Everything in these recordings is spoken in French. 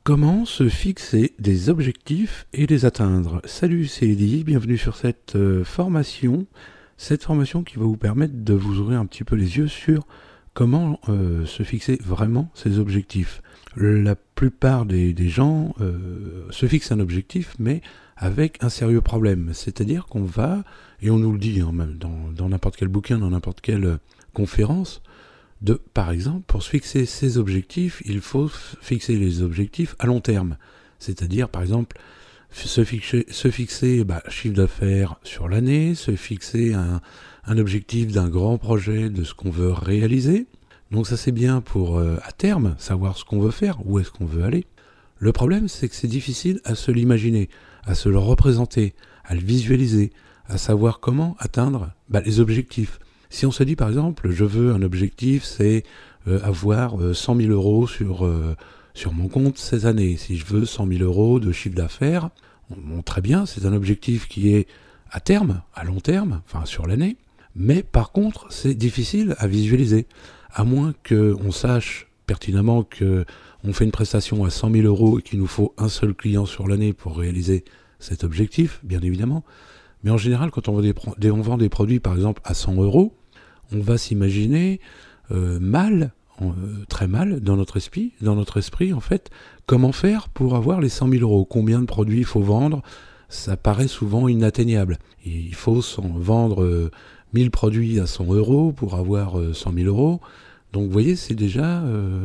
Comment se fixer des objectifs et les atteindre? Salut, c'est Eddy, bienvenue sur cette formation qui va vous permettre de vous ouvrir un petit peu les yeux sur comment se fixer vraiment ces objectifs. La plupart des gens se fixent un objectif, mais avec un sérieux problème. C'est-à-dire qu'on va, et on nous le dit même dans n'importe quel bouquin, dans n'importe quelle conférence, par exemple, pour se fixer ces objectifs, il faut fixer les objectifs à long terme. C'est-à-dire, par exemple, se fixer chiffre d'affaires sur l'année, se fixer un objectif d'un grand projet, de ce qu'on veut réaliser. Donc ça c'est bien pour, à terme, savoir ce qu'on veut faire, où est-ce qu'on veut aller. Le problème, c'est que c'est difficile à se l'imaginer, à se le représenter, à le visualiser, à savoir comment atteindre les objectifs. Si on se dit par exemple, je veux un objectif, c'est avoir 100 000 euros sur mon compte cette année. Si je veux 100 000 euros de chiffre d'affaires, très bien, c'est un objectif qui est à terme, à long terme, enfin sur l'année. Mais par contre, c'est difficile à visualiser. À moins qu'on sache pertinemment qu'on fait une prestation à 100 000 euros et qu'il nous faut un seul client sur l'année pour réaliser cet objectif, bien évidemment. Mais en général, quand on vend des produits, par exemple, à 100 euros, on va s'imaginer très mal dans notre esprit, en fait, comment faire pour avoir les 100 000 euros. Combien de produits il faut vendre? Ça paraît souvent inatteignable. Et il faut vendre 1000 produits à 100 euros pour avoir 100 000 euros. Donc vous voyez, c'est déjà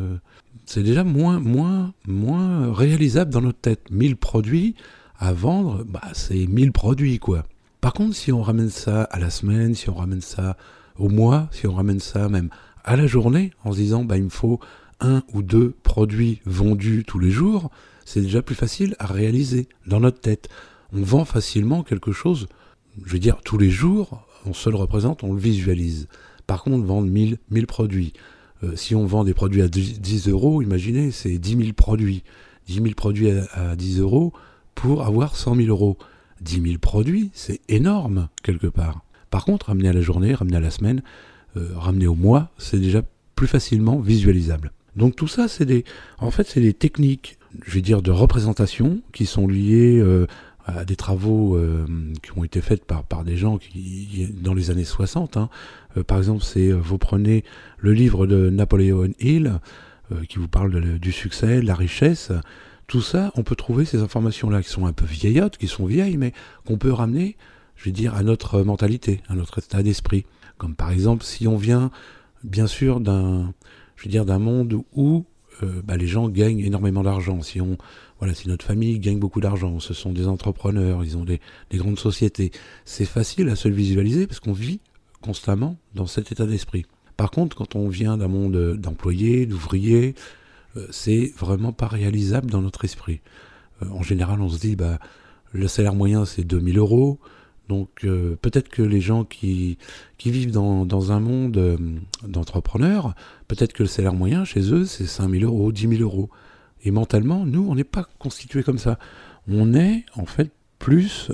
moins réalisable dans notre tête. 1000 produits à vendre, c'est 1000 produits, quoi. Par contre, si on ramène ça à la semaine, si on ramène ça au mois, si on ramène ça même à la journée, en se disant il me faut 1 ou 2 produits vendus tous les jours, c'est déjà plus facile à réaliser dans notre tête. On vend facilement quelque chose, je veux dire, tous les jours, on se le représente, on le visualise. Par contre, vendre 1000 produits. Si on vend des produits à 10 euros, imaginez, c'est 10 000 produits. 10 000 produits à 10 euros pour avoir 100 000 euros. 10 000 produits, c'est énorme, quelque part. Par contre, ramener à la journée, ramener à la semaine, ramener au mois, c'est déjà plus facilement visualisable. Donc tout ça, c'est des techniques, je vais dire, de représentation qui sont liées à des travaux qui ont été faits par des gens qui dans les années 60. Par exemple, vous prenez le livre de Napoleon Hill qui vous parle du succès, de la richesse. Tout ça, on peut trouver ces informations-là qui sont un peu vieillottes, qui sont vieilles, mais qu'on peut ramener, je vais dire, à notre mentalité, à notre état d'esprit. Comme par exemple, si on vient, bien sûr, d'un monde où les gens gagnent énormément d'argent. Si notre famille gagne beaucoup d'argent, ce sont des entrepreneurs, ils ont des grandes sociétés. C'est facile à se le visualiser parce qu'on vit constamment dans cet état d'esprit. Par contre, quand on vient d'un monde d'employés, d'ouvriers, c'est vraiment pas réalisable dans notre esprit. En général, on se dit, le salaire moyen, c'est 2 000 euros. Donc, peut-être que les gens qui vivent dans un monde d'entrepreneurs, peut-être que le salaire moyen chez eux, c'est 5 000 euros, 10 000 euros. Et mentalement, nous, on n'est pas constitué comme ça. On est, en fait, plus...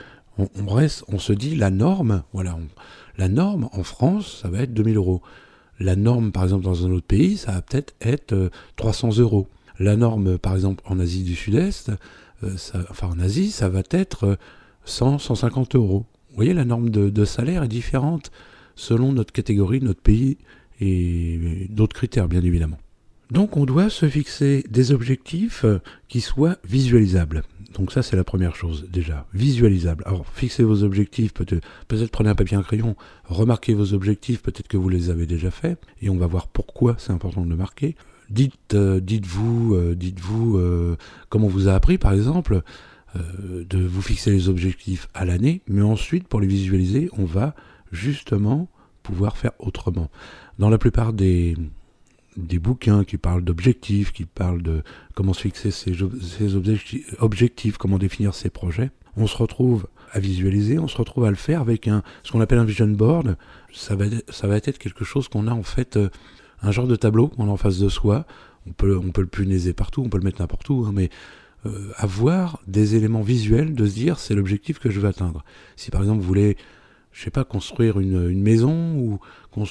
on se dit, la norme, la norme en France, ça va être 2 000 euros. La norme, par exemple, dans un autre pays, ça va peut-être être 300 euros. La norme, par exemple, en Asie du Sud-Est, en Asie, ça va être 150 euros. Vous voyez, la norme de salaire est différente selon notre catégorie, notre pays et d'autres critères, bien évidemment. Donc, on doit se fixer des objectifs qui soient visualisables. Donc ça, c'est la première chose, déjà, visualisable. Alors, fixez vos objectifs, peut-être prenez un papier et un crayon, remarquez vos objectifs, peut-être que vous les avez déjà faits, et on va voir pourquoi c'est important de le marquer. Dites-vous comment on vous a appris, par exemple, de vous fixer les objectifs à l'année, mais ensuite, pour les visualiser, on va justement pouvoir faire autrement. Dans la plupart des bouquins qui parlent d'objectifs, qui parlent de comment se fixer ses objectifs, comment définir ses projets, on se retrouve à visualiser, on se retrouve à le faire avec ce qu'on appelle un vision board. Ça va être quelque chose qu'on a en fait, un genre de tableau qu'on a en face de soi. On peut le punaiser partout, on peut le mettre n'importe où, mais avoir des éléments visuels, de se dire c'est l'objectif que je veux atteindre. Si par exemple vous voulez, construire une maison ou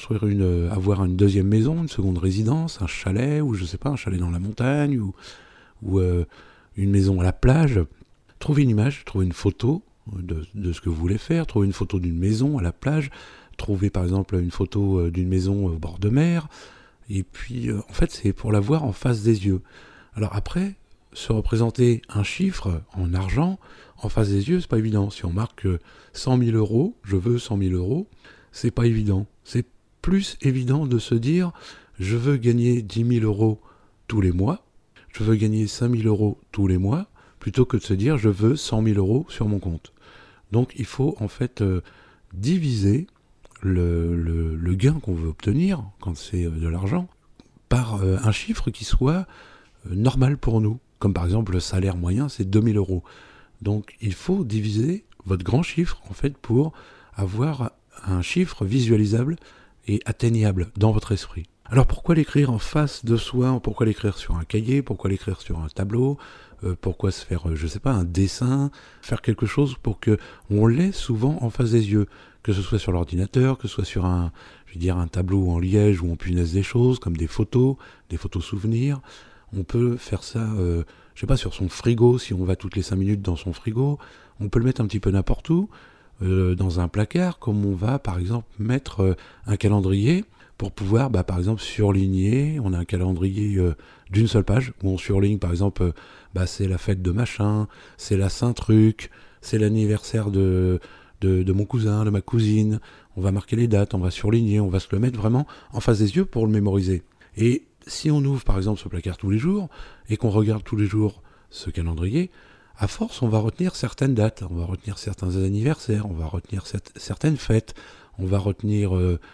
avoir une deuxième maison, une seconde résidence, un chalet ou un chalet dans la montagne ou ou une maison à la plage. Trouvez une image, trouvez une photo de ce que vous voulez faire, trouvez une photo d'une maison à la plage, trouvez par exemple une photo d'une maison au bord de mer, et puis en fait c'est pour la voir en face des yeux. Alors après, se représenter un chiffre en argent en face des yeux, c'est pas évident. Si on marque 100 000 euros, je veux 100 000 euros, c'est pas évident. C'est plus évident de se dire, je veux gagner 10 000 euros tous les mois, je veux gagner 5 000 euros tous les mois, plutôt que de se dire, je veux 100 000 euros sur mon compte. Donc il faut en fait diviser le gain qu'on veut obtenir, quand c'est de l'argent, par un chiffre qui soit normal pour nous. Comme par exemple le salaire moyen, c'est 2 000 euros. Donc il faut diviser votre grand chiffre en fait pour avoir un chiffre visualisable et atteignable dans votre esprit. Alors pourquoi l'écrire en face de soi? Pourquoi l'écrire sur un cahier? Pourquoi l'écrire sur un tableau? Pourquoi se faire, je sais pas, un dessin? Faire quelque chose pour que on l'ait souvent en face des yeux, que ce soit sur l'ordinateur, que ce soit sur un tableau en liège où on punaise des choses, comme des photos souvenirs. On peut faire ça, je sais pas, sur son frigo, si on va toutes les 5 minutes dans son frigo. On peut le mettre un petit peu n'importe où, dans un placard, comme on va par exemple mettre un calendrier pour pouvoir, par exemple, surligner. On a un calendrier d'une seule page où on surligne, par exemple, c'est la fête de machin, c'est la Saint-Truc, c'est l'anniversaire de mon cousin, de ma cousine. On va marquer les dates, on va surligner, on va se le mettre vraiment en face des yeux pour le mémoriser. Et si on ouvre par exemple ce placard tous les jours et qu'on regarde tous les jours ce calendrier, à force on va retenir certaines dates, on va retenir certains anniversaires, on va retenir certaines fêtes, on va retenir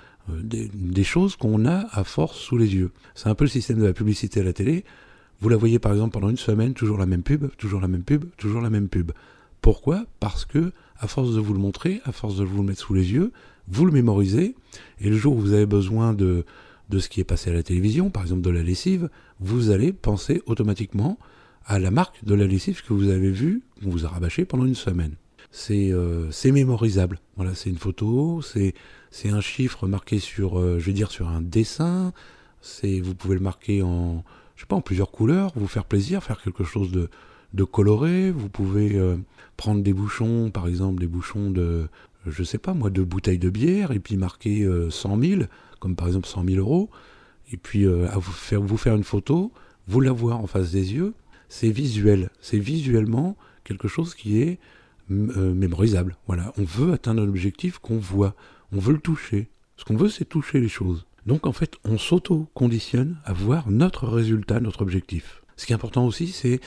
des choses qu'on a à force sous les yeux. C'est un peu le système de la publicité à la télé. Vous la voyez par exemple pendant une semaine, toujours la même pub, toujours la même pub, toujours la même pub. Pourquoi ? Parce que à force de vous le montrer, à force de vous le mettre sous les yeux, vous le mémorisez, et le jour où vous avez besoin de ce qui est passé à la télévision, par exemple de la lessive, vous allez penser automatiquement à la marque de la lessive que vous avez vue, qu'on vous a rabâché pendant une semaine. C'est mémorisable. Voilà, c'est une photo, c'est un chiffre marqué sur un dessin. Vous pouvez le marquer en plusieurs couleurs, vous faire plaisir, faire quelque chose de coloré. Vous pouvez prendre des bouchons, par exemple des bouchons de bouteilles de bière, et puis marquer 100 000, comme par exemple 100 000 euros, et puis vous faire une photo, vous la voir en face des yeux. C'est visuel, c'est visuellement quelque chose qui est mémorisable. Voilà, on veut atteindre un objectif qu'on voit, on veut le toucher. Ce qu'on veut, c'est toucher les choses. Donc en fait, on s'auto-conditionne à voir notre résultat, notre objectif. Ce qui est important aussi, c'est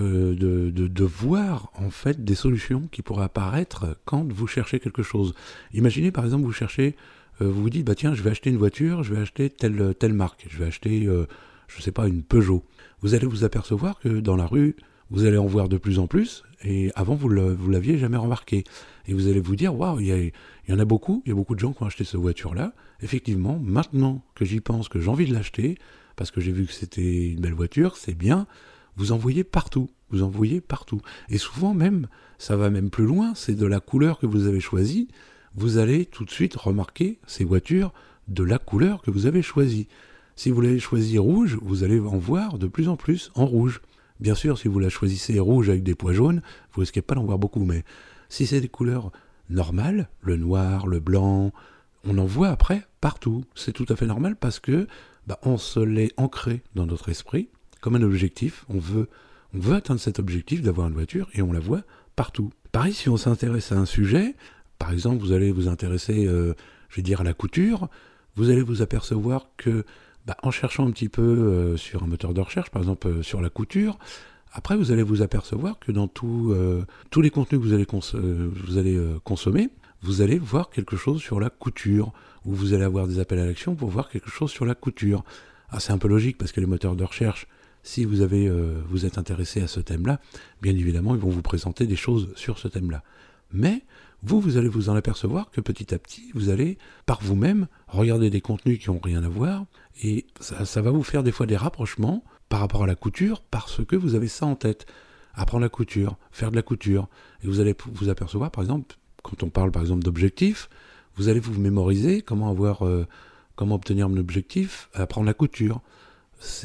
de voir en fait des solutions qui pourraient apparaître quand vous cherchez quelque chose. Imaginez par exemple, vous cherchez, vous vous dites, tiens, je vais acheter une voiture, je vais acheter telle marque, je vais acheter, une Peugeot. Vous allez vous apercevoir que dans la rue, vous allez en voir de plus en plus, et avant vous l'aviez jamais remarqué. Et vous allez vous dire, waouh, il y en a beaucoup, il y a beaucoup de gens qui ont acheté cette voiture-là. Effectivement, maintenant que j'y pense, que j'ai envie de l'acheter, parce que j'ai vu que c'était une belle voiture, c'est bien, vous en voyez partout. Et souvent même, ça va même plus loin, c'est de la couleur que vous avez choisie, vous allez tout de suite remarquer ces voitures de la couleur que vous avez choisie. Si vous l'avez choisi rouge, vous allez en voir de plus en plus en rouge. Bien sûr, si vous la choisissez rouge avec des pois jaunes, vous risquez pas d'en voir beaucoup, mais si c'est des couleurs normales, le noir, le blanc, on en voit après partout. C'est tout à fait normal parce que on se l'est ancré dans notre esprit comme un objectif. On veut atteindre cet objectif d'avoir une voiture et on la voit partout. Pareil, si on s'intéresse à un sujet, par exemple, vous allez vous intéresser, à la couture, vous allez vous apercevoir que en cherchant un petit peu sur un moteur de recherche, par exemple sur la couture, après vous allez vous apercevoir que dans tous les contenus que vous allez consommer, vous allez voir quelque chose sur la couture, ou vous allez avoir des appels à l'action pour voir quelque chose sur la couture. Alors c'est un peu logique parce que les moteurs de recherche, si vous êtes intéressé à ce thème-là, bien évidemment, ils vont vous présenter des choses sur ce thème-là. Mais vous allez vous en apercevoir que petit à petit, vous allez, par vous-même, regarder des contenus qui n'ont rien à voir, et ça va vous faire des fois des rapprochements par rapport à la couture, parce que vous avez ça en tête. Apprendre la couture, faire de la couture, et vous allez vous apercevoir, par exemple, quand on parle par exemple d'objectifs, vous allez vous mémoriser comment obtenir un objectif, apprendre la couture. C'est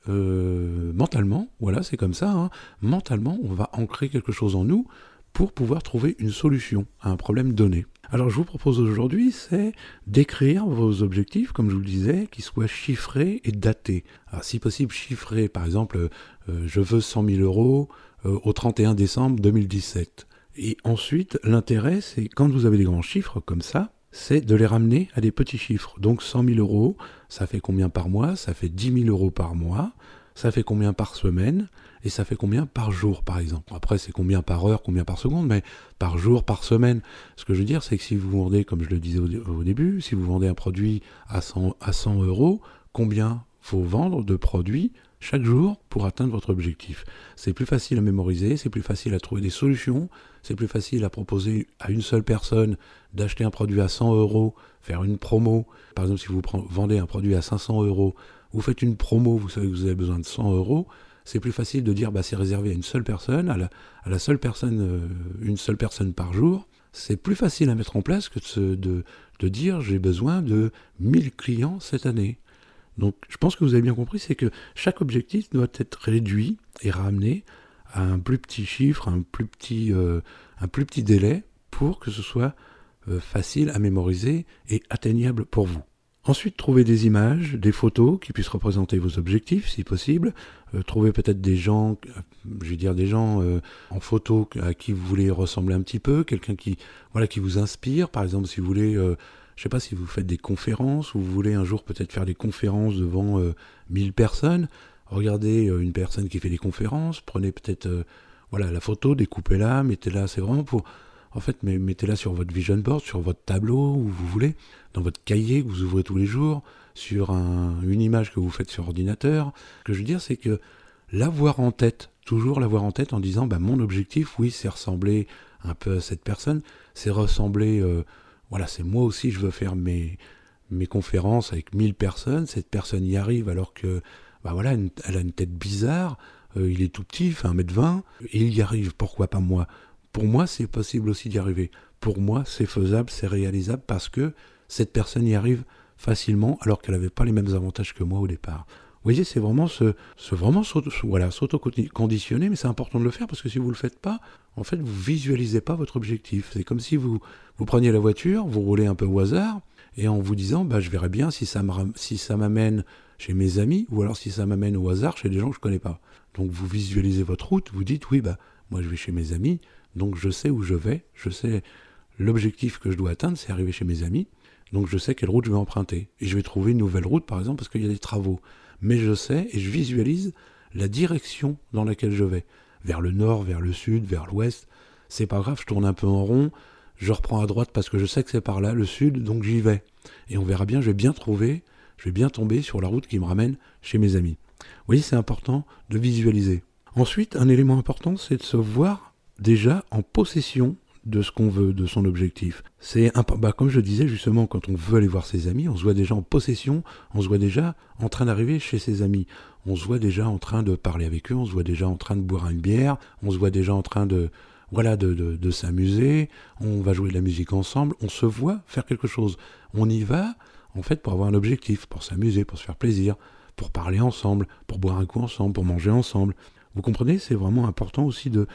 mentalement, voilà, c'est comme ça, hein, mentalement, on va ancrer quelque chose en nous pour pouvoir trouver une solution à un problème donné. Alors je vous propose aujourd'hui, c'est d'écrire vos objectifs, comme je vous le disais, qui soient chiffrés et datés. Alors si possible chiffrés, par exemple, je veux 100 000 euros au 31 décembre 2017. Et ensuite, l'intérêt, c'est quand vous avez des grands chiffres comme ça, c'est de les ramener à des petits chiffres. Donc 100 000 euros, ça fait combien par mois? Ça fait 10 000 euros par mois. Ça fait combien par semaine? Et ça fait combien par jour, par exemple? Après, c'est combien par heure, combien par seconde, mais par jour, par semaine. Ce que je veux dire, c'est que si vous vendez, comme je le disais au début, si vous vendez un produit à 100 euros, combien faut vendre de produits chaque jour pour atteindre votre objectif? C'est plus facile à mémoriser, c'est plus facile à trouver des solutions, c'est plus facile à proposer à une seule personne d'acheter un produit à 100 euros, faire une promo. Par exemple, si vous vendez un produit à 500 euros, vous faites une promo, vous savez que vous avez besoin de 100 euros, c'est plus facile de dire c'est réservé à une seule personne, à la seule personne, une seule personne par jour. C'est plus facile à mettre en place que de dire j'ai besoin de 1000 clients cette année. Donc je pense que vous avez bien compris, c'est que chaque objectif doit être réduit et ramené à un plus petit chiffre, un plus petit délai pour que ce soit facile à mémoriser et atteignable pour vous. Ensuite, trouvez des images, des photos qui puissent représenter vos objectifs, si possible. Trouvez peut-être des gens, en photo à qui vous voulez ressembler un petit peu, quelqu'un qui vous inspire. Par exemple, si vous voulez, je ne sais pas si vous faites des conférences, ou vous voulez un jour peut-être faire des conférences devant 1000 personnes. Regardez une personne qui fait des conférences, prenez peut-être la photo, découpez-la, mettez-la, c'est vraiment pour... En fait, mettez-la sur votre vision board, sur votre tableau, où vous voulez, dans votre cahier que vous ouvrez tous les jours, sur une image que vous faites sur ordinateur. Ce que je veux dire, c'est que l'avoir en tête, toujours l'avoir en tête en disant, mon objectif, oui, c'est ressembler un peu à cette personne, c'est ressembler, c'est moi aussi, je veux faire mes conférences avec 1000 personnes, cette personne y arrive alors que, elle a une tête bizarre, il est tout petit, il fait 1m20, et il y arrive, pourquoi pas moi ? Pour moi, c'est possible aussi d'y arriver. Pour moi, c'est faisable, c'est réalisable parce que cette personne y arrive facilement alors qu'elle n'avait pas les mêmes avantages que moi au départ. Vous voyez, c'est vraiment s'auto-conditionner, mais c'est important de le faire parce que si vous ne le faites pas, en fait, vous ne visualisez pas votre objectif. C'est comme si vous preniez la voiture, vous roulez un peu au hasard et en vous disant, je verrai bien si ça m'amène chez mes amis ou alors si ça m'amène au hasard chez des gens que je ne connais pas. Donc vous visualisez votre route, vous dites, oui, moi je vais chez mes amis, donc je sais où je vais, je sais l'objectif que je dois atteindre, c'est arriver chez mes amis, donc je sais quelle route je vais emprunter. Et je vais trouver une nouvelle route, par exemple, parce qu'il y a des travaux. Mais je sais et je visualise la direction dans laquelle je vais. Vers le nord, vers le sud, vers l'ouest. C'est pas grave, je tourne un peu en rond, je reprends à droite parce que je sais que c'est par là, le sud, donc j'y vais. Et on verra bien, je vais bien tomber sur la route qui me ramène chez mes amis. Vous voyez, c'est important de visualiser. Ensuite, un élément important, c'est de se voir déjà en possession de ce qu'on veut, de son objectif. C'est comme je disais justement, quand on veut aller voir ses amis, on se voit déjà en possession, on se voit déjà en train d'arriver chez ses amis, on se voit déjà en train de parler avec eux, on se voit déjà en train de boire une bière, on se voit déjà en train de s'amuser, on va jouer de la musique ensemble, on se voit faire quelque chose. On y va en fait pour avoir un objectif, pour s'amuser, pour se faire plaisir, pour parler ensemble, pour boire un coup ensemble, pour manger ensemble. Vous comprenez, c'est vraiment important aussi de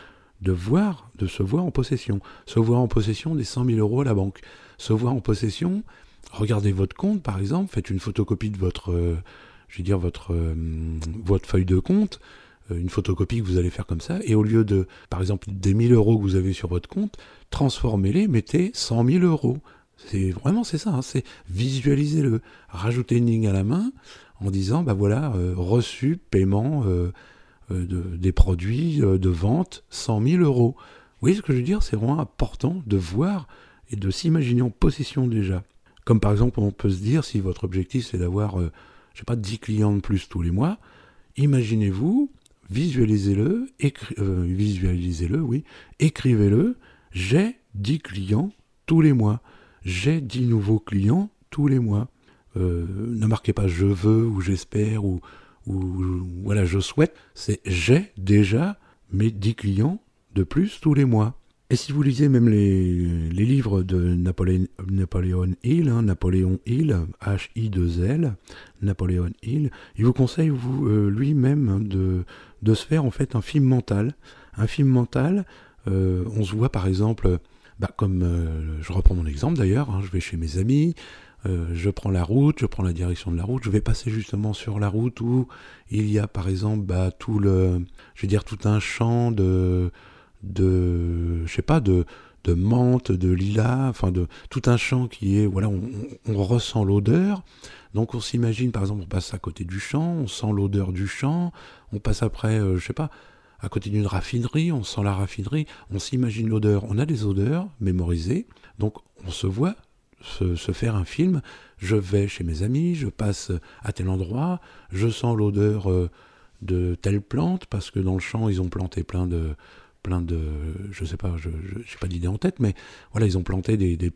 se voir en possession. Se voir en possession des 100 000 euros à la banque. Se voir en possession, regardez votre compte par exemple, faites une photocopie de votre feuille de compte, une photocopie que vous allez faire comme ça, et au lieu de, par exemple, des 1000 euros que vous avez sur votre compte, transformez-les, mettez 100 000 euros. C'est ça, hein, c'est visualisez-le. Rajoutez une ligne à la main en disant, reçu, paiement, des produits de vente, 100 000 euros. Vous voyez ce que je veux dire ? C'est vraiment important de voir et de s'imaginer en possession déjà. Comme par exemple, on peut se dire, si votre objectif c'est d'avoir, 10 clients de plus tous les mois, imaginez-vous, visualisez-le, écrivez-le, j'ai 10 clients tous les mois, j'ai 10 nouveaux clients tous les mois. Ne marquez pas je veux ou j'espère ou je souhaite, c'est j'ai déjà mes 10 clients de plus tous les mois. Et si vous lisez même les livres de Napoléon Hill, Napoléon Hill, H-I-2-L, Napoléon Hill, il vous conseille lui-même de se faire en fait un film mental. Un film mental, on se voit par exemple, comme je reprends mon exemple d'ailleurs, je vais chez mes amis, je prends la route, je prends la direction de la route, je vais passer justement sur la route où il y a par exemple tout un champ je sais pas, de menthe, de lilas, enfin de tout un champ qui est, voilà, on ressent l'odeur. Donc on s'imagine, par exemple, on passe à côté du champ, on sent l'odeur du champ, on passe après, je sais pas, à côté d'une raffinerie, on sent la raffinerie, on s'imagine l'odeur, on a des odeurs mémorisées, donc on se voit se faire un film, je vais chez mes amis, je passe à tel endroit, je sens l'odeur de telle plante, parce que dans le champ, ils ont planté plein de je sais pas, je j'ai pas d'idée en tête, mais voilà, ils ont planté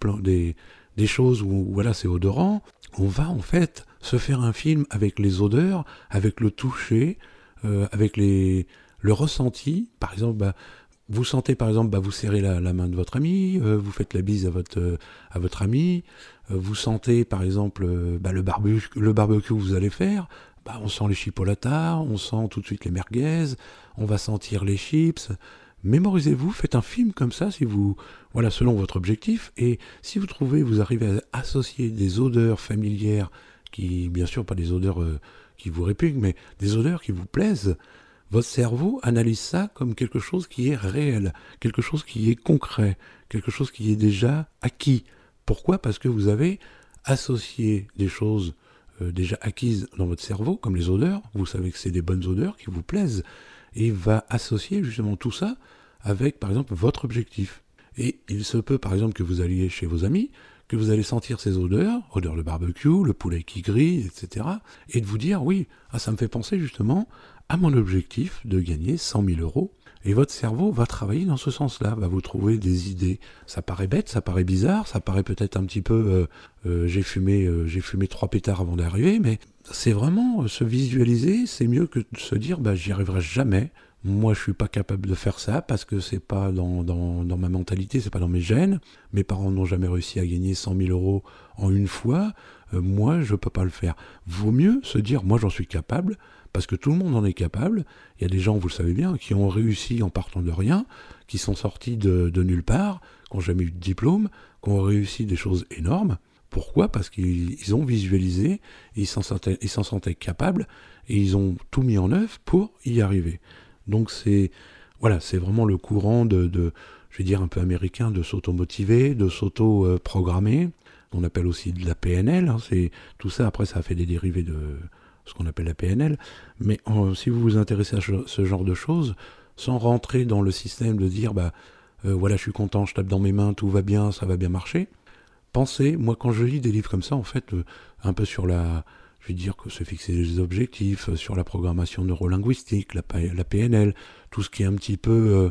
des choses où voilà, c'est odorant. On va en fait se faire un film avec les odeurs, avec le toucher, avec le ressenti. Par exemple, vous sentez par exemple, vous serrez la main de votre ami, vous faites la bise à votre ami, vous sentez par exemple le barbecue que vous allez faire. On sent les chipolatas, on sent tout de suite les merguez, on va sentir les chips. Mémorisez-vous, faites un film comme ça, voilà, selon votre objectif, et si vous arrivez à associer des odeurs familières, qui, bien sûr, pas des odeurs qui vous répugnent, mais des odeurs qui vous plaisent, votre cerveau analyse ça comme quelque chose qui est réel, quelque chose qui est concret, quelque chose qui est déjà acquis. Pourquoi ? Parce que vous avez associé des choses déjà acquises dans votre cerveau, comme les odeurs, vous savez que c'est des bonnes odeurs qui vous plaisent, et il va associer justement tout ça avec, par exemple, votre objectif. Et il se peut, par exemple, que vous alliez chez vos amis, que vous allez sentir ces odeurs de barbecue, le poulet qui grille, etc., et de vous dire, oui, ça me fait penser justement à mon objectif de gagner 100 000 euros. Et votre cerveau va travailler dans ce sens-là, va vous trouver des idées. Ça paraît bête, ça paraît bizarre, ça paraît peut-être un petit peu j'ai fumé 3 pétards avant d'arriver, mais c'est vraiment se visualiser, c'est mieux que de se dire j'y arriverai jamais. Moi, je suis pas capable de faire ça parce que c'est pas dans ma mentalité, c'est pas dans mes gènes. Mes parents n'ont jamais réussi à gagner 100 000 euros en une fois. Moi, je peux pas le faire. Vaut mieux se dire, moi, j'en suis capable, parce que tout le monde en est capable. Il y a des gens, vous le savez bien, qui ont réussi en partant de rien, qui sont sortis de nulle part, qui n'ont jamais eu de diplôme, qui ont réussi des choses énormes. Pourquoi ? Parce qu'ils ont visualisé, ils s'en sentaient capables, et ils ont tout mis en œuvre pour y arriver. Donc c'est vraiment le courant je vais dire un peu américain, de s'auto-motiver, de s'auto-programmer. On appelle aussi de la PNL. C'est tout ça. Après, ça a fait des dérivés de ce qu'on appelle la PNL. Mais si vous vous intéressez à ce genre de choses, sans rentrer dans le système de dire je suis content, je tape dans mes mains, tout va bien, ça va bien marcher. Pensez, moi quand je lis des livres comme ça, en fait, un peu sur je vais dire que se fixer des objectifs, sur la programmation neurolinguistique, la PNL, tout ce qui est un petit peu,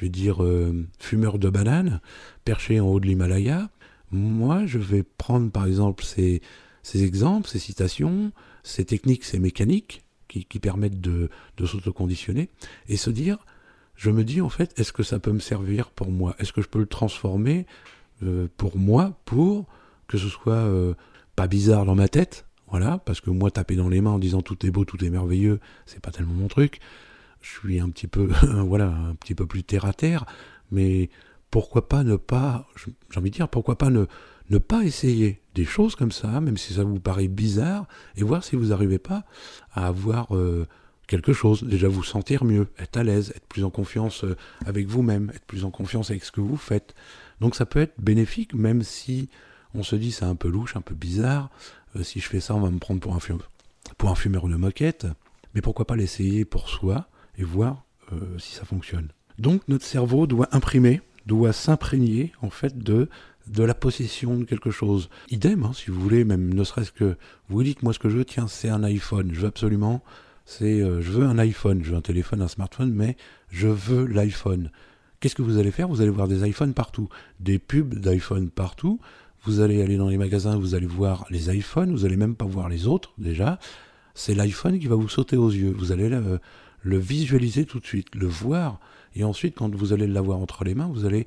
fumeur de banane, perché en haut de l'Himalaya. Moi, je vais prendre par exemple ces exemples, ces citations, ces techniques, ces mécaniques qui permettent de s'autoconditionner et je me dis en fait, est-ce que ça peut me servir pour moi ? Est-ce que je peux le transformer pour moi, pour que ce soit pas bizarre dans ma tête ? Voilà, parce que moi, taper dans les mains en disant tout est beau, tout est merveilleux, c'est pas tellement mon truc. Je suis un petit peu, un petit peu plus terre à terre, mais pourquoi pas pourquoi pas ne pas essayer des choses comme ça, même si ça vous paraît bizarre, et voir si vous n'arrivez pas à avoir quelque chose, déjà vous sentir mieux, être à l'aise, être plus en confiance avec vous-même, être plus en confiance avec ce que vous faites. Donc ça peut être bénéfique, même si on se dit c'est un peu louche, un peu bizarre, si je fais ça, on va me prendre pour un fumeur de moquette, mais pourquoi pas l'essayer pour soi et voir si ça fonctionne. Donc notre cerveau doit s'imprégner en fait de la possession de quelque chose. Idem, si vous voulez, même ne serait-ce que vous dites moi ce que je veux, tiens, c'est un iPhone, je veux absolument, je veux un iPhone, je veux un téléphone, un smartphone, mais je veux l'iPhone. Qu'est-ce que vous allez faire ? Vous allez voir des iPhones partout, des pubs d'iPhone partout. Vous allez aller dans les magasins, vous allez voir les iPhones, vous n'allez même pas voir les autres déjà. C'est l'iPhone qui va vous sauter aux yeux. Vous allez le visualiser tout de suite, le voir. Et ensuite, quand vous allez l'avoir entre les mains, vous allez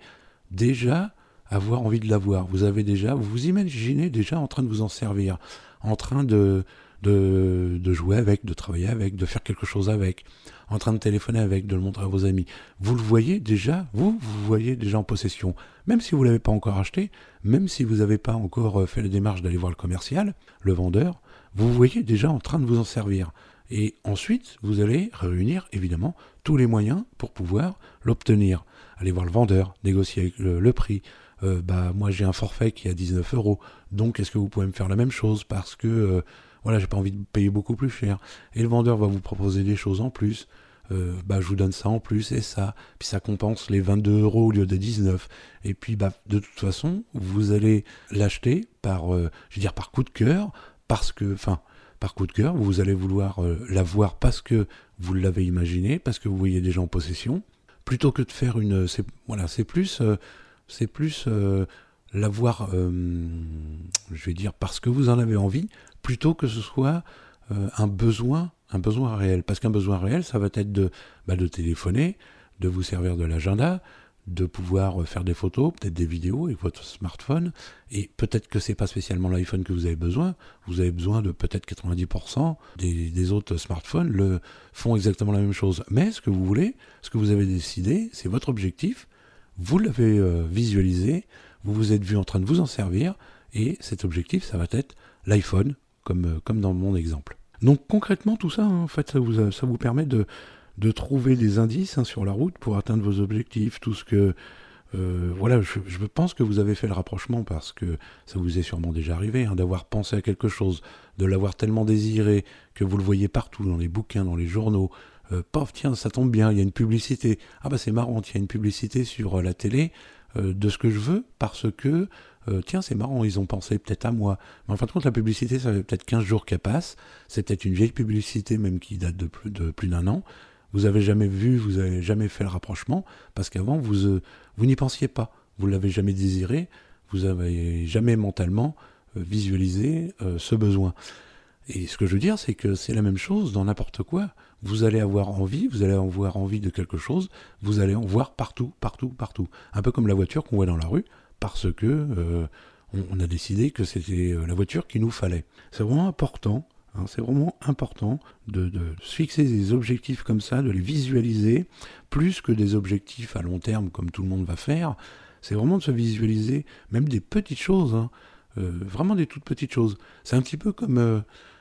déjà avoir envie de l'avoir. Vous vous imaginez déjà en train de vous en servir, en train de jouer avec, de travailler avec, de faire quelque chose avec, en train de téléphoner avec, de le montrer à vos amis. Vous le voyez déjà, vous voyez déjà en possession. Même si vous ne l'avez pas encore acheté, même si vous n'avez pas encore fait la démarche d'aller voir le commercial, le vendeur, vous voyez déjà en train de vous en servir. Et ensuite, vous allez réunir évidemment tous les moyens pour pouvoir l'obtenir. Aller voir le vendeur, négocier avec le prix. Moi j'ai un forfait qui est à 19 euros, donc est-ce que vous pouvez me faire la même chose parce que j'ai pas envie de payer beaucoup plus cher. Et le vendeur va vous proposer des choses en plus. Je vous donne ça en plus et ça. Puis ça compense les 22 euros au lieu des 19. Et puis de toute façon, vous allez l'acheter par coup de cœur, par coup de cœur, vous allez vouloir l'avoir parce que vous l'avez imaginé, parce que vous voyez déjà en possession, plutôt que de faire c'est plus l'avoir, parce que vous en avez envie, plutôt que ce soit un besoin réel. Parce qu'un besoin réel, ça va être de téléphoner, de vous servir de l'agenda, de pouvoir faire des photos, peut-être des vidéos avec votre smartphone, et peut-être que c'est pas spécialement l'iPhone que vous avez besoin de peut-être 90% des autres smartphones font exactement la même chose. Mais ce que vous voulez, ce que vous avez décidé, c'est votre objectif, vous l'avez visualisé, vous vous êtes vu en train de vous en servir, et cet objectif, ça va être l'iPhone, comme dans mon exemple. Donc concrètement, tout ça, en fait, ça vous permet de trouver des indices sur la route pour atteindre vos objectifs, tout ce que... je pense que vous avez fait le rapprochement parce que ça vous est sûrement déjà arrivé, d'avoir pensé à quelque chose, de l'avoir tellement désiré que vous le voyez partout, dans les bouquins, dans les journaux. Tiens, ça tombe bien, il y a une publicité. Ah c'est marrant, il y a une publicité sur la télé de ce que je veux parce que... tiens, c'est marrant, ils ont pensé peut-être à moi. Mais en fin de compte, la publicité, ça fait peut-être 15 jours qu'elle passe. C'est peut-être une vieille publicité, même qui date de plus d'un an. Vous avez jamais vu, vous avez jamais fait le rapprochement, parce qu'avant, vous n'y pensiez pas. Vous l'avez jamais désiré, vous avez jamais mentalement visualisé ce besoin. Et ce que je veux dire, c'est que c'est la même chose dans n'importe quoi. Vous allez avoir envie de quelque chose, vous allez en voir partout, partout, partout. Un peu comme la voiture qu'on voit dans la rue, parce que on a décidé que c'était la voiture qu'il nous fallait. C'est vraiment important. C'est vraiment important de se fixer des objectifs comme ça, de les visualiser, plus que des objectifs à long terme comme tout le monde va faire. C'est vraiment de se visualiser même des petites choses, vraiment des toutes petites choses. C'est un petit peu comme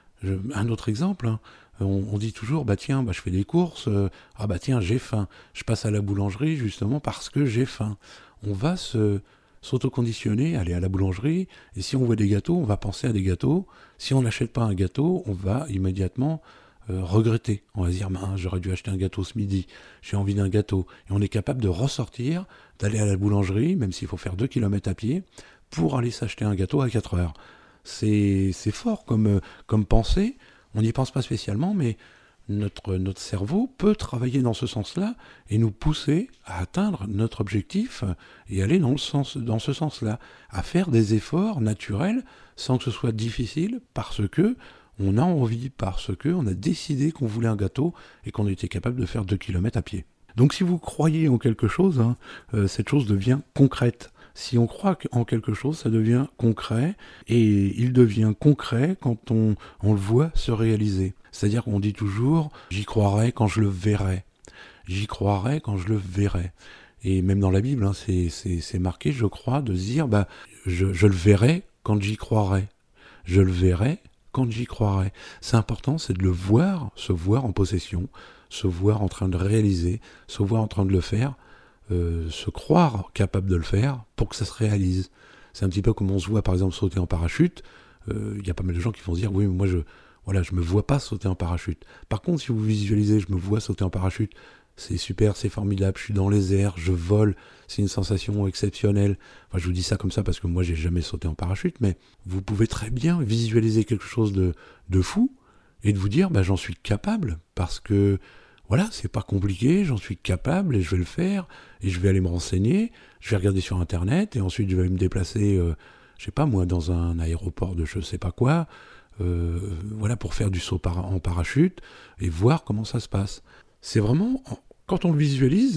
un autre exemple. On dit toujours, je fais des courses, j'ai faim. Je passe à la boulangerie justement parce que j'ai faim. On va s'autoconditionner, aller à la boulangerie, et si on voit des gâteaux, on va penser à des gâteaux. Si on n'achète pas un gâteau, on va immédiatement regretter. On va se dire, j'aurais dû acheter un gâteau ce midi, j'ai envie d'un gâteau. Et on est capable de ressortir, d'aller à la boulangerie, même s'il faut faire 2 km à pied, pour aller s'acheter un gâteau à 4 heures. C'est fort comme pensée, on n'y pense pas spécialement, mais notre cerveau peut travailler dans ce sens-là et nous pousser à atteindre notre objectif et aller dans ce sens-là, à faire des efforts naturels sans que ce soit difficile parce que on a envie, parce que on a décidé qu'on voulait un gâteau et qu'on était capable de faire 2 km à pied. Donc si vous croyez en quelque chose, cette chose devient concrète. Si on croit en quelque chose, ça devient concret, et il devient concret quand on le voit se réaliser. C'est-à-dire qu'on dit toujours « j'y croirai quand je le verrai ». J'y croirai quand je le verrai. Et même dans la Bible, c'est marqué, je crois, de se dire je le verrai quand j'y croirai. Je le verrai quand j'y croirai. C'est important, c'est de le voir, se voir en possession, se voir en train de réaliser, se voir en train de le faire, se croire capable de le faire pour que ça se réalise. C'est un petit peu comme on se voit par exemple sauter en parachute. Y a pas mal de gens qui vont se dire oui mais moi je me vois pas sauter en parachute. Par contre si vous visualisez je me vois sauter en parachute, c'est super, c'est formidable, je suis dans les airs, je vole, c'est une sensation exceptionnelle. Enfin, je vous dis ça comme ça parce que moi j'ai jamais sauté en parachute, mais vous pouvez très bien visualiser quelque chose de fou et de vous dire j'en suis capable parce que voilà, c'est pas compliqué, j'en suis capable et je vais le faire, et je vais aller me renseigner, je vais regarder sur internet, et ensuite je vais me déplacer, dans un aéroport de je sais pas quoi, pour faire du saut en parachute, et voir comment ça se passe. C'est vraiment, quand on le visualise,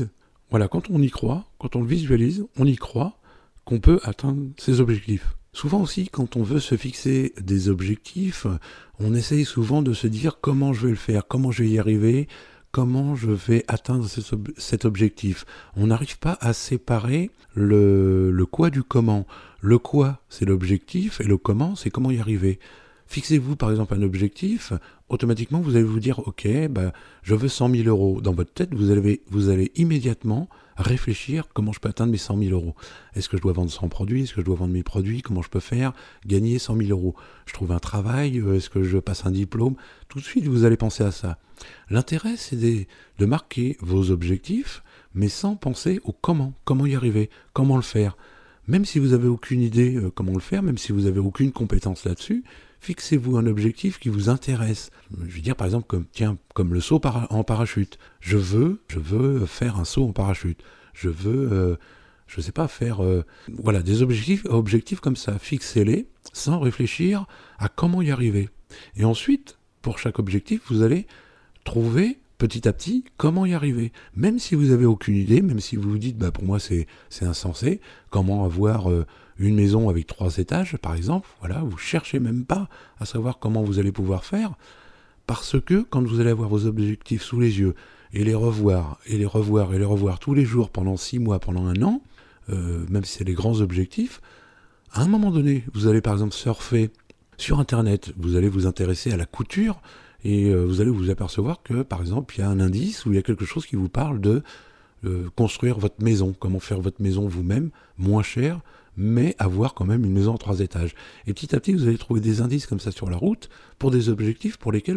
Voilà, quand on y croit, quand on le visualise, on y croit qu'on peut atteindre ses objectifs. Souvent aussi, quand on veut se fixer des objectifs, on essaye souvent de se dire comment je vais le faire, comment je vais y arriver, comment je vais atteindre cet objectif. On n'arrive pas à séparer le quoi du comment. Le quoi, c'est l'objectif, et le comment, c'est comment y arriver. Fixez-vous par exemple un objectif, automatiquement vous allez vous dire ok, je veux 100 000 euros. Dans votre tête, vous allez immédiatement réfléchir comment je peux atteindre mes 100 000 euros. Est-ce que je dois vendre 100 produits? Est-ce que je dois vendre 1000 produits? Comment je peux faire gagner 100 000 euros? Je trouve un travail? Est-ce que je passe un diplôme? Tout de suite, vous allez penser à ça. L'intérêt, c'est de marquer vos objectifs, mais sans penser au comment y arriver, comment le faire. Même si vous n'avez aucune idée comment le faire, même si vous n'avez aucune compétence là-dessus, fixez-vous un objectif qui vous intéresse. Je veux dire par exemple comme le saut en parachute. Je veux faire un saut en parachute. Je veux, je sais pas, faire voilà, des objectifs comme ça. Fixez-les sans réfléchir à comment y arriver. Et ensuite, pour chaque objectif, vous allez trouver petit à petit comment y arriver. Même si vous n'avez aucune idée, même si vous vous dites pour moi c'est insensé, comment avoir une maison avec 3 étages par exemple, voilà, vous cherchez même pas à savoir comment vous allez pouvoir faire, parce que quand vous allez avoir vos objectifs sous les yeux et les revoir tous les jours pendant 6 mois, pendant un an, même si c'est les grands objectifs, à un moment donné, vous allez par exemple surfer sur Internet, vous allez vous intéresser à la couture, et vous allez vous apercevoir que, par exemple, il y a un indice ou il y a quelque chose qui vous parle de construire votre maison, comment faire votre maison vous-même, moins cher, mais avoir quand même une maison en 3 étages. Et petit à petit, vous allez trouver des indices comme ça sur la route pour des objectifs pour lesquels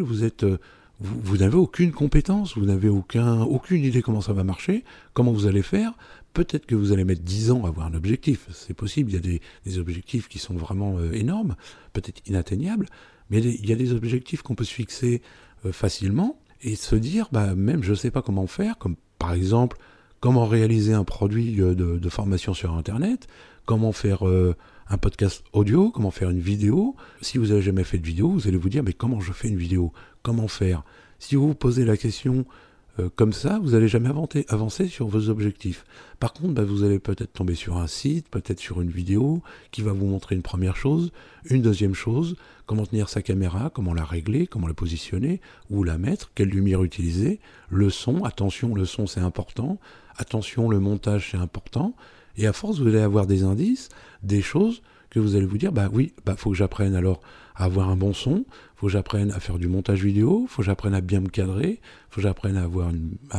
vous n'avez aucune compétence, vous n'avez aucune idée comment ça va marcher, comment vous allez faire. Peut-être que vous allez mettre 10 ans à avoir un objectif, c'est possible, il y a des objectifs qui sont vraiment énormes, peut-être inatteignables, mais il y a des objectifs qu'on peut se fixer facilement et se dire, même je ne sais pas comment faire, comme par exemple, comment réaliser un produit de formation sur Internet, comment faire un podcast audio, comment faire une vidéo. Si vous n'avez jamais fait de vidéo, vous allez vous dire, mais comment je fais une vidéo? Comment faire? Si vous vous posez la question comme ça, vous n'allez jamais avancer sur vos objectifs. Par contre, vous allez peut-être tomber sur un site, peut-être sur une vidéo qui va vous montrer une première chose, une deuxième chose, comment tenir sa caméra, comment la régler, comment la positionner, où la mettre, quelle lumière utiliser, le son, attention, le son c'est important, attention, le montage c'est important, et à force vous allez avoir des indices, des choses que vous allez vous dire, faut que j'apprenne alors à avoir un bon son, faut que j'apprenne à faire du montage vidéo, faut que j'apprenne à bien me cadrer, faut que j'apprenne à avoir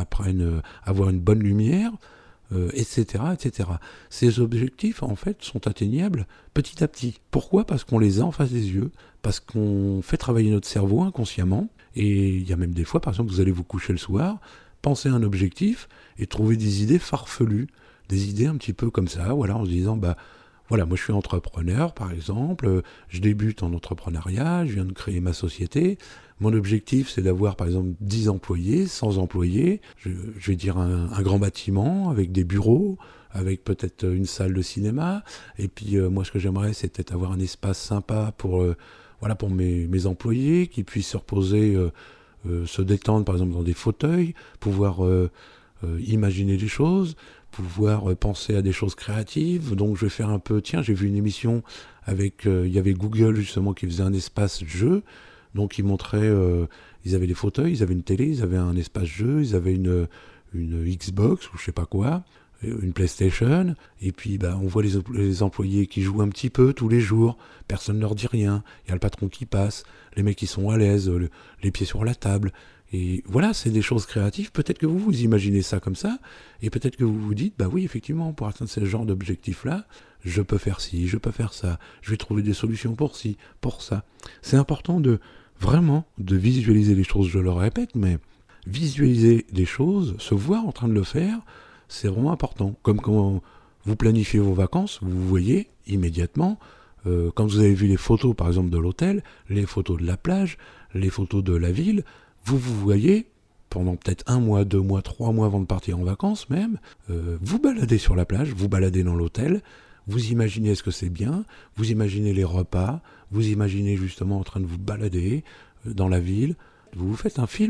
une bonne lumière, etc., etc. Ces objectifs, en fait, sont atteignables petit à petit. Pourquoi? Parce qu'on les a en face des yeux, parce qu'on fait travailler notre cerveau inconsciemment, et il y a même des fois, par exemple, vous allez vous coucher le soir, penser à un objectif, et trouver des idées farfelues, des idées un petit peu comme ça, voilà, en se disant, voilà, moi je suis entrepreneur par exemple, je débute en entrepreneuriat, je viens de créer ma société, mon objectif c'est d'avoir par exemple 10 employés, 100 employés, je vais dire un grand bâtiment avec des bureaux, avec peut-être une salle de cinéma, et puis moi ce que j'aimerais c'est peut-être avoir un espace sympa pour mes employés, qui puissent se reposer, se détendre par exemple dans des fauteuils, pouvoir imaginer des choses, pouvoir penser à des choses créatives. Donc je vais faire un peu, j'ai vu une émission avec, il y avait Google justement qui faisait un espace jeu, donc ils montraient, ils avaient des fauteuils, ils avaient une télé, ils avaient un espace jeu, ils avaient une Xbox ou je sais pas quoi, une PlayStation, et puis on voit les employés qui jouent un petit peu tous les jours, personne ne leur dit rien, il y a le patron qui passe, les mecs qui sont à l'aise, les pieds sur la table. Et voilà, c'est des choses créatives. Peut-être que vous imaginez ça comme ça, et peut-être que vous vous dites, oui, effectivement, pour atteindre ce genre d'objectif-là, je peux faire ci, je peux faire ça, je vais trouver des solutions pour ci, pour ça. C'est important vraiment de visualiser les choses, je le répète, mais visualiser les choses, se voir en train de le faire, c'est vraiment important. Comme quand vous planifiez vos vacances, vous voyez immédiatement, quand vous avez vu les photos, par exemple, de l'hôtel, les photos de la plage, les photos de la ville, vous voyez, pendant peut-être 1 mois, 2 mois, 3 mois avant de partir en vacances même, vous baladez sur la plage, vous baladez dans l'hôtel, vous imaginez est-ce que c'est bien, vous imaginez les repas, vous imaginez justement en train de vous balader dans la ville, vous vous faites un film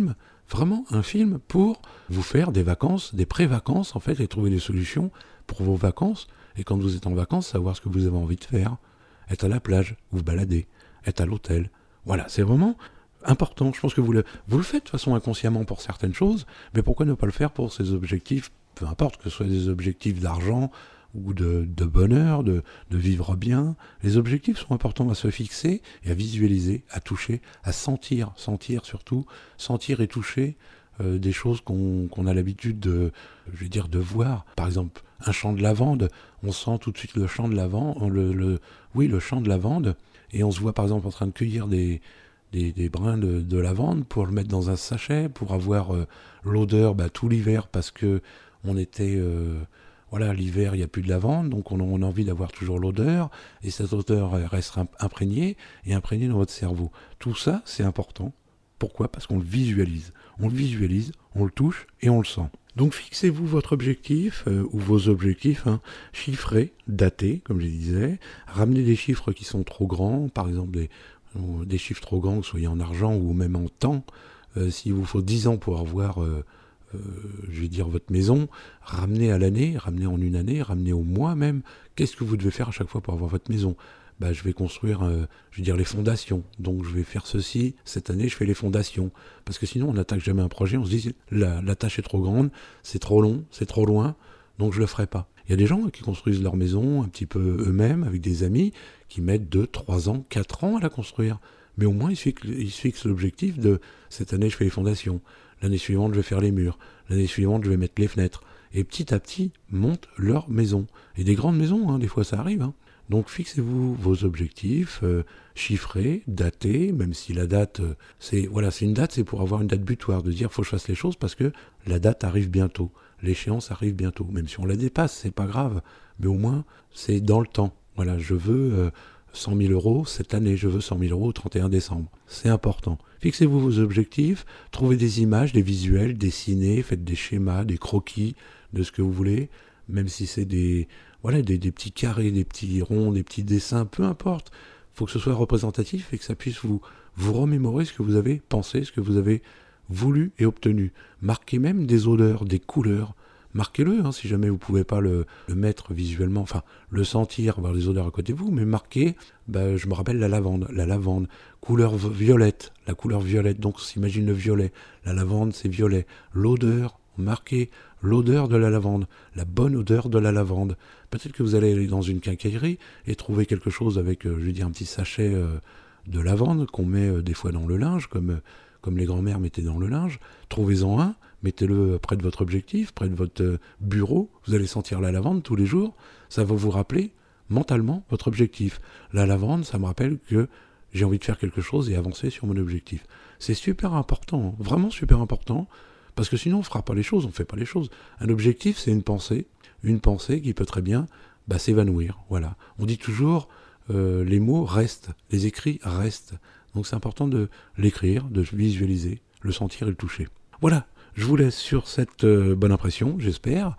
vraiment un film pour vous faire des vacances, des pré-vacances en fait, et trouver des solutions pour vos vacances. Et quand vous êtes en vacances, savoir ce que vous avez envie de faire. Être à la plage, vous balader, être à l'hôtel. Voilà, c'est vraiment important. Je pense que vous le faites de façon inconsciemment pour certaines choses, mais pourquoi ne pas le faire pour ces objectifs, peu importe que ce soit des objectifs d'argent ou de bonheur, de vivre bien. Les objectifs sont importants à se fixer et à visualiser, à toucher, à sentir surtout, sentir et toucher des choses qu'on a l'habitude de voir. Par exemple, un champ de lavande, on sent tout de suite le champ de lavande, le champ de lavande, et on se voit par exemple en train de cueillir des brins de lavande pour le mettre dans un sachet, pour avoir l'odeur tout l'hiver, parce que on était... l'hiver, il n'y a plus de lavande, donc on a envie d'avoir toujours l'odeur, et cette odeur reste imprégnée dans votre cerveau. Tout ça, c'est important. Pourquoi ? Parce qu'on le visualise. On le visualise, on le touche et on le sent. Donc fixez-vous votre objectif, ou vos objectifs, chiffrés, datés, comme je disais. Ramenez des chiffres qui sont trop grands, par exemple des chiffres trop grands, que ce soit en argent ou même en temps. S'il vous faut 10 ans pour avoir... votre maison, ramenez à l'année, ramenez en une année, ramenez au mois même. Qu'est-ce que vous devez faire à chaque fois pour avoir votre maison ? Je vais construire, les fondations. Donc je vais faire ceci, cette année je fais les fondations. Parce que sinon on n'attaque jamais un projet, on se dit la tâche est trop grande, c'est trop long, c'est trop loin, donc je le ferai pas. Il y a des gens qui construisent leur maison un petit peu eux-mêmes, avec des amis, qui mettent 2, 3 ans, 4 ans à la construire. Mais au moins ils se fixent l'objectif de cette année je fais les fondations. L'année suivante, je vais faire les murs. L'année suivante, je vais mettre les fenêtres. Et petit à petit, montent leur maison. Et des grandes maisons, des fois ça arrive. Donc fixez-vous vos objectifs, chiffrés, datés, même si la date, c'est une date, c'est pour avoir une date butoir, de dire faut que je fasse les choses parce que la date arrive bientôt. L'échéance arrive bientôt. Même si on la dépasse, c'est pas grave. Mais au moins, c'est dans le temps. Voilà, je veux... 100 000 euros cette année, je veux 100 000 euros au 31 décembre. C'est important. Fixez-vous vos objectifs, trouvez des images, des visuels, dessinez, faites des schémas, des croquis de ce que vous voulez, même si c'est des petits carrés, des petits ronds, des petits dessins, peu importe. Il faut que ce soit représentatif et que ça puisse vous remémorer ce que vous avez pensé, ce que vous avez voulu et obtenu. Marquez même des odeurs, des couleurs. Marquez-le, si jamais vous ne pouvez pas le mettre visuellement, enfin le sentir, avoir les odeurs à côté de vous, mais marquez, je me rappelle la lavande, couleur violette, la couleur violette, donc on s'imagine le violet, la lavande c'est violet, l'odeur, marquez l'odeur de la lavande, la bonne odeur de la lavande. Peut-être que vous allez aller dans une quincaillerie et trouver quelque chose avec, un petit sachet de lavande qu'on met des fois dans le linge, comme les grands-mères mettaient dans le linge, trouvez-en un, mettez-le près de votre objectif, près de votre bureau, vous allez sentir la lavande tous les jours, ça va vous rappeler mentalement votre objectif. La lavande, ça me rappelle que j'ai envie de faire quelque chose et avancer sur mon objectif. C'est super important, vraiment super important, parce que sinon on ne fera pas les choses, on ne fait pas les choses. Un objectif, c'est une pensée qui peut très bien s'évanouir. Voilà. On dit toujours, les mots restent, les écrits restent. Donc c'est important de l'écrire, de visualiser, le sentir et le toucher. Voilà. Je vous laisse sur cette bonne impression, j'espère.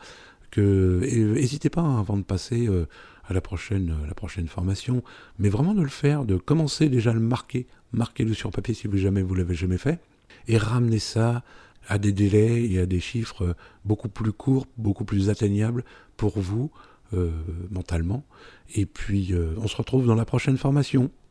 N'hésitez pas avant de passer à la prochaine formation, mais vraiment de le faire, de commencer déjà à le marquer. Marquez-le sur papier si vous l'avez jamais fait, et ramenez ça à des délais et à des chiffres beaucoup plus courts, beaucoup plus atteignables pour vous mentalement. Et puis on se retrouve dans la prochaine formation.